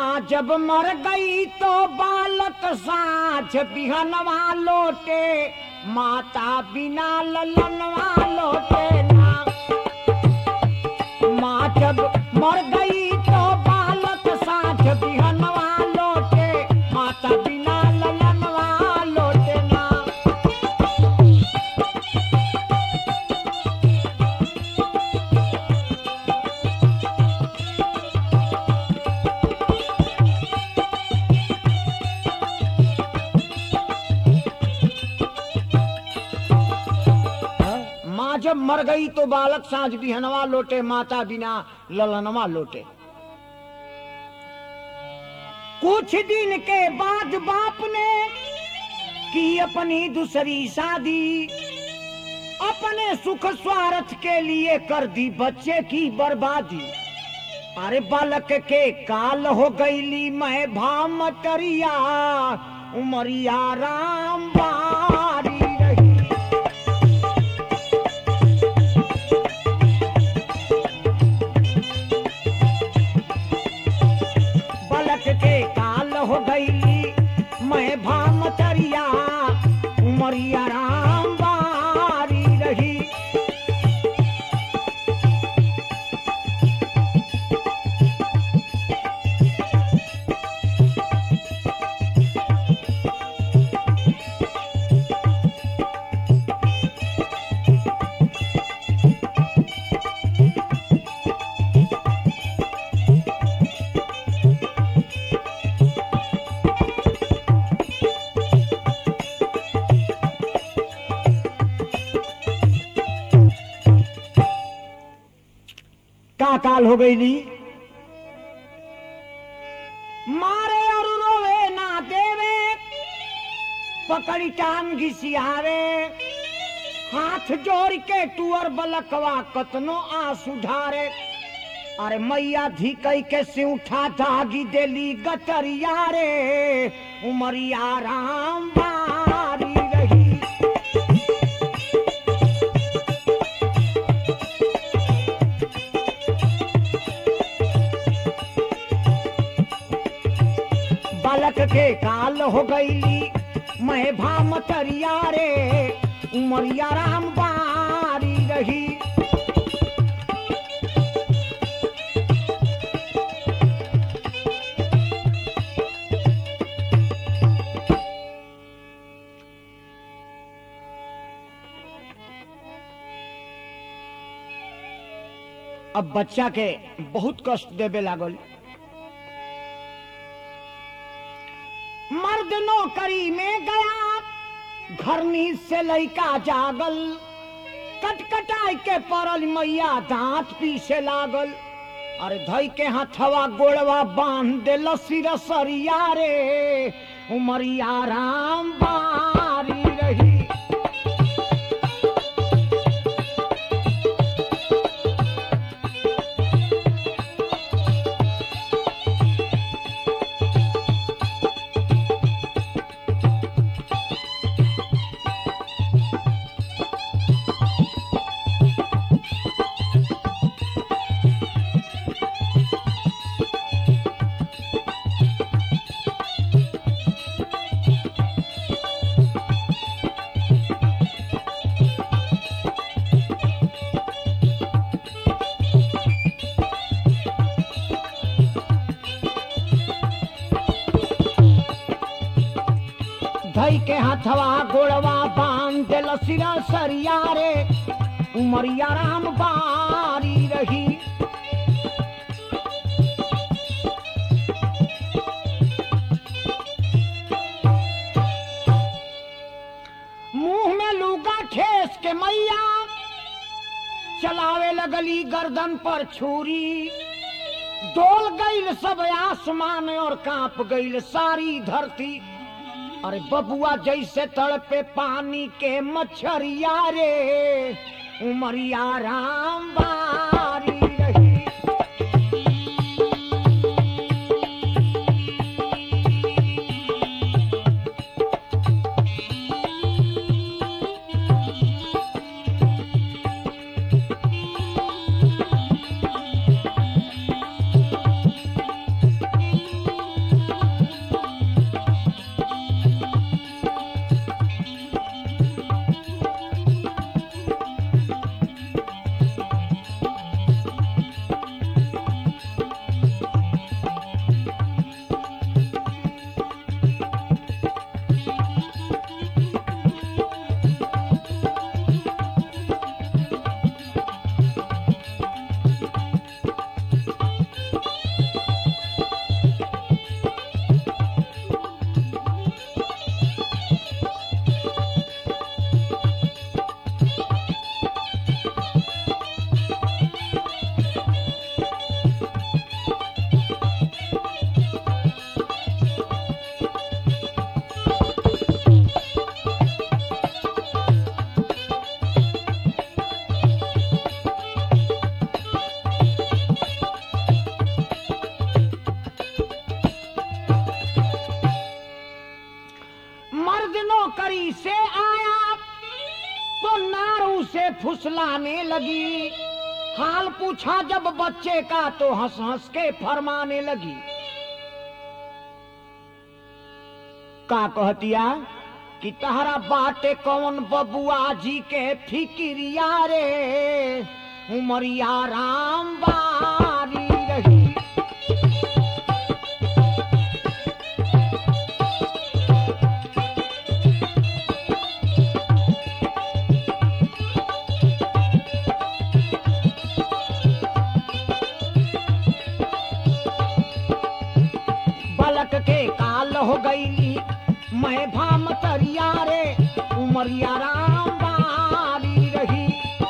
माँ जब मर गई तो बालक साँझ बिहनवा लौटे, माता बिना ललनवा लौटे ना। माँ जब मर गई तो बालक साँझ बिहनवा लौटे, माता बिना ललनवा लौटे ना। माँ जब मर गई तो बालक साँझ बिहनवा लौटे, माता बिना ललनवा लौटे। कुछ दिन के बाद बाप ने की अपनी दूसरी शादी, अपने सुख स्वार्थ के लिए कर दी बच्चे की बर्बादी। अरे बालक के काल हो गईली मैं भामटरिया, उमरिया राम बारी रही। बालक के काल हो गईली मैं भामटरिया, उमरिया राम बारी रही। का काल हो गई ली, मारे और रोवे ना देवे, पकड़ी टांग घिसियावे, हाथ जोड़ के टूअर बलकवा कतनो आंसू ढारे। अरे मैया धिकई के सिउठा दागी देली गटरिया रे, उमरिया राम बारी रही। बालक के काल हो गईली मैं भामटरिया रे, उमरिया राम बारी रही। अब बच्चा के बहुत कष्ट देवे लागल। मर्द नौकरी में गया, घरनी से लइका जागल, कटकटाई के परल मैया दांत पीछे लागल। अरे धई के हथवा गोड़वा बांध दे सिर सरिया रे, उमरिया राम बारी रही। धई के हथवा गोड़वा बांध दिल सिरा सरिया रे, उमरिया राम बारी रही। मुंह में लूगा ठेस के मैया चलावे लगली गर्दन पर छुरी, डोल गईल सब आसमान और कांप गईल सारी धरती। अरे बबुआ जैसे तड़पे पानी के मच्छरिया रे, उमरिया राम बारी रही। नगरी से आया तो नारू से फुसलाने लगी। हाल पूछा जब बच्चे का तो हंस हंस के फरमाने लगी। का कहतिया कि तहरा बाटे कौन बबुआ जी के फिकिरिया रे, उमरिया राम बारी रही। बालक के काल हो गई मैं भाम तरिया रे, उमरिया राम बारी रही।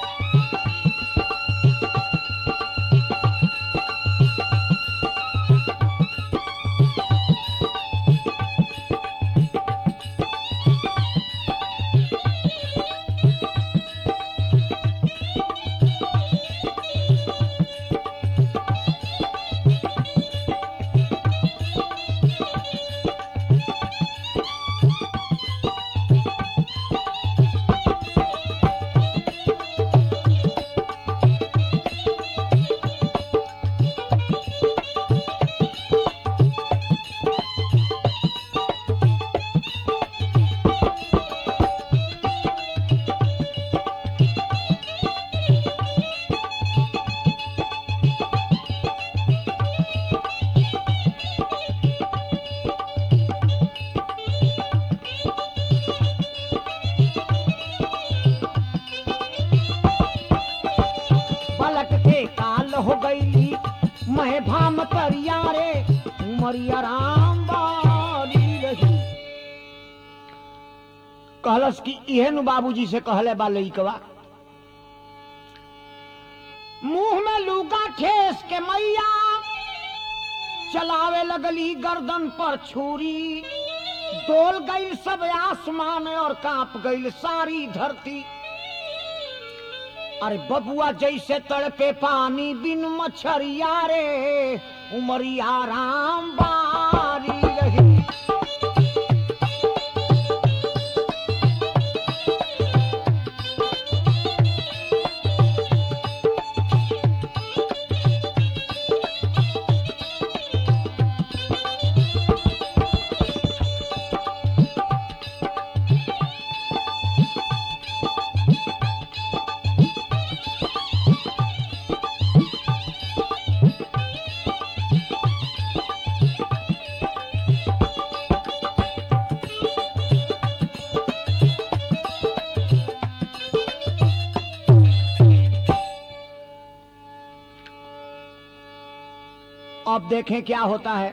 हो गई मैं भाम तरिया रे, उमरिया राम बारी रही। कहलस कि इहे नु बाबूजी से कहले बा लइकवा। मुंह में लूगा ठेस के मैया चलावे लगली गर्दन पर छुरी। डोल गई सब आसमान और कांप गई सारी धरती। अरे बबुआ जैसे तड़पे पानी बिन मछरिया रे, उमरिया राम बारी रही। अब देखें क्या होता है।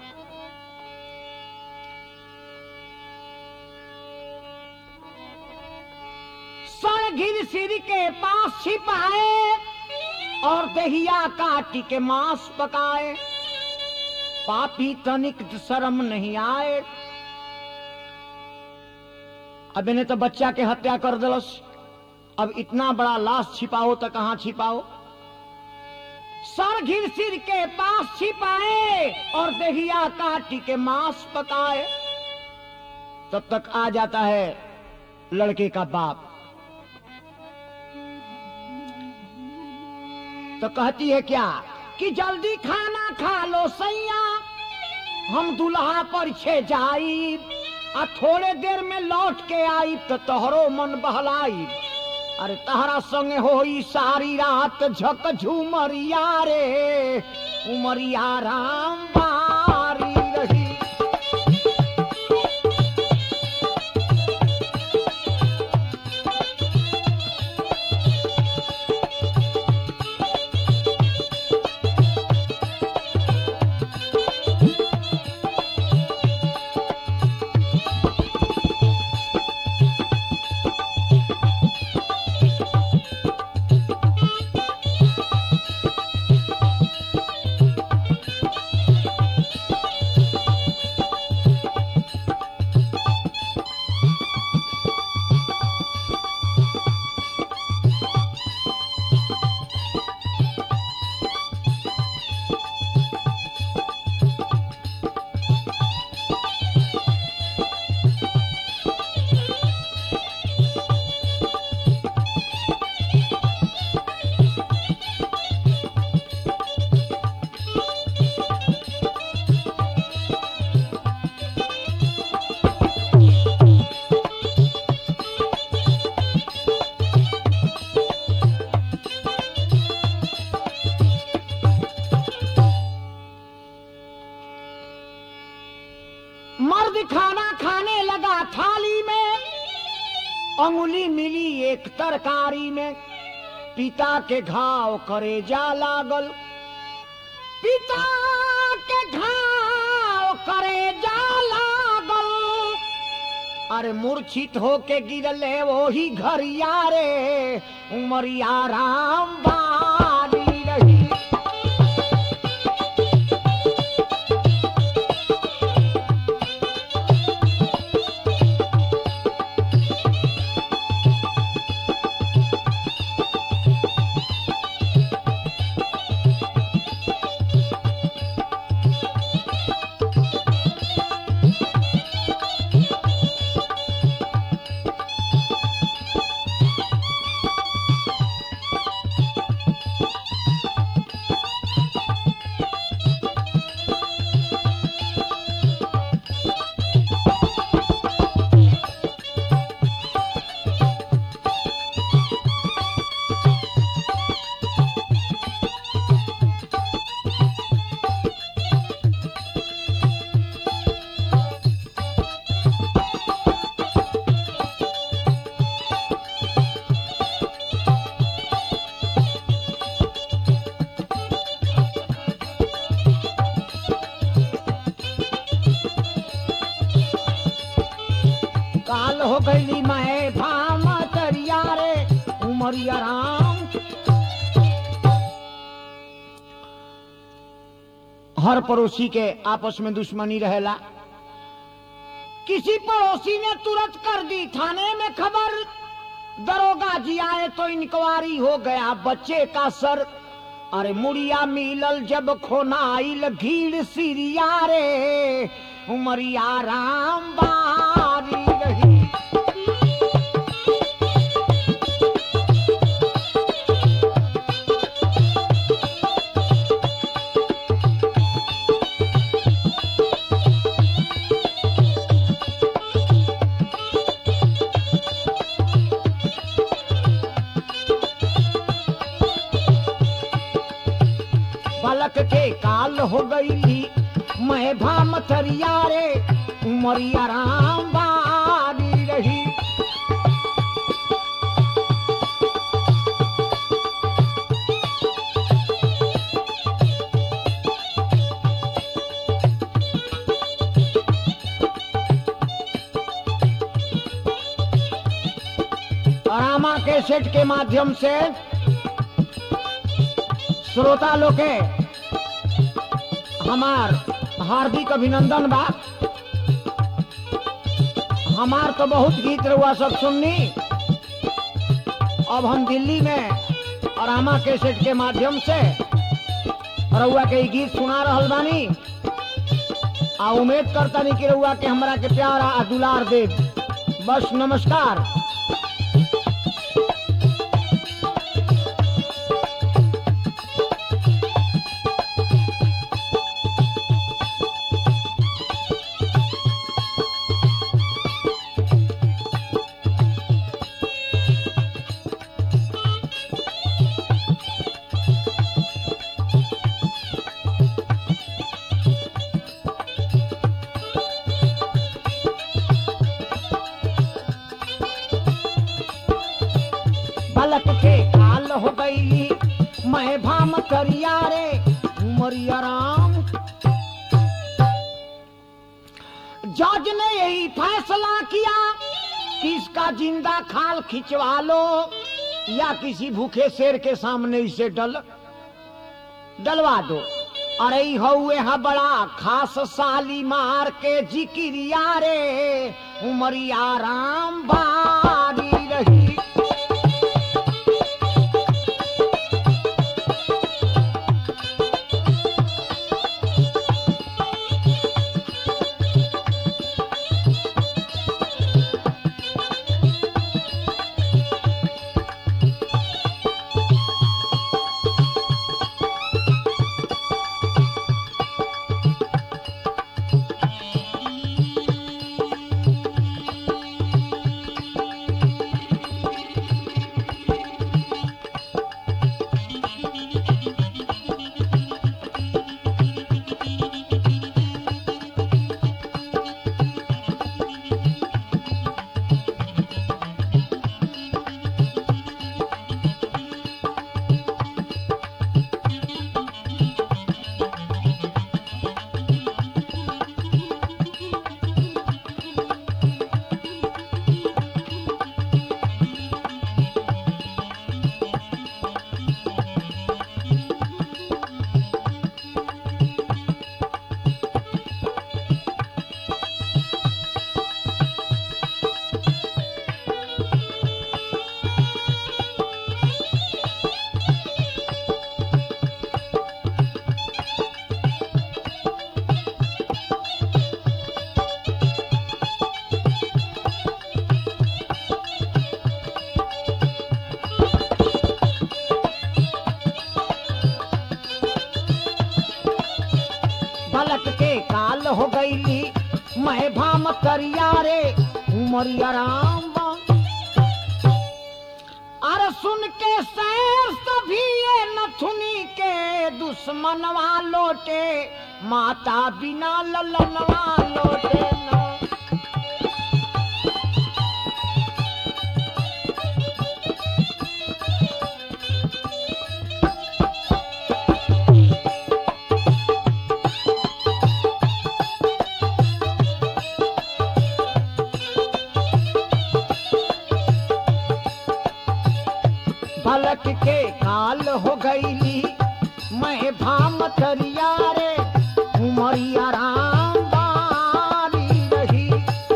सड़घिर सिर के पास छिपाए और दहिया काटी के मांस पकाए। पापी तनिक शर्म नहीं आए। अब इन्हें तो बच्चा के हत्या कर दिलस। अब इतना बड़ा लाश छिपाओ तो कहां छिपाओ। सर घिर सिर के पास छिपाए और दहिया काटी के मांस पकाए। तब तक आ जाता है लड़के का बाप। तो कहती है क्या कि जल्दी खाना खा लो सैया, हम दुल्हा पर छे जाई। आ थोड़े देर में लौट के आई तो तोहरो मन बहलाई। अरे तहरा संगे होई सारी रात झक झूमरिया रे, उमरिया राम बारी रही। मर्द खाना खाने लगा थाली में, अंगुली मिली एक तरकारी में, पिता के घाव करे जा लागल, पिता के घाव करे जा लागल। अरे मूर्छित होके गिरले वही घरिया रे, उमरिया राम बारी रही। काल हो गई मैं भाम तरिया रे, उमरिया राम। हर पड़ोसी के आपस में दुश्मनी रहेला। किसी पड़ोसी ने तुरंत कर दी थाने में खबर, दरोगा जी आए तो इंक्वायरी हो गया बच्चे का सर। अरे मुड़िया मिलल जब खोनाइल भीड़ सिरिया रे, उमरिया राम बारी रही। बालक के काल हो गई मैं भाम थरिया रे, उमरिया राम बारी रही। रामा कैसेट के माध्यम से श्रोता लोग के हमार हार्दिक अभिनंदन बा। हमार तो बहुत गीत रहुआ सब सुननी। अब हम दिल्ली में रामा कैसेट के माध्यम से रहुआ के गीत सुना रहल बानी। आ उम्मीद करता नहीं कि रहुआ के हमरा के प्यार आ दुलार दे। बस नमस्कार। बालक के काल हो गई मैं भाम करिया रे, उमरिया राम। जज ने यही फैसला किया कि इसका जिंदा खाल खिंचवा लो या किसी भूखे शेर के सामने इसे डलवा दो। अरे हुए हा बड़ा खास साली मार के जिक्रिया रे, उमरिया राम बारी रही। काल हो गईली मैं भाम करिया रे उमरिया राम अरे सुन के सैर सभी ये नथुनी के दुश्मनवा लौटे माता बिना ललनवा लौटे ना भलक के काल हो गईली मैं भाम करिया रे उमरिया राम बारी रही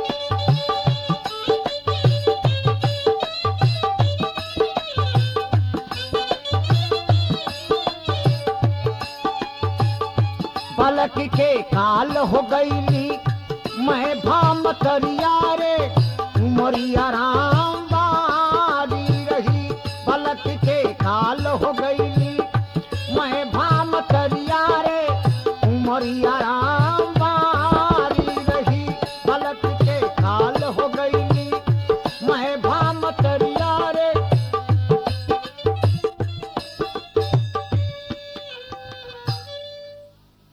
भलक के काल हो गईली मैं भाम करिया रे उमरिया राम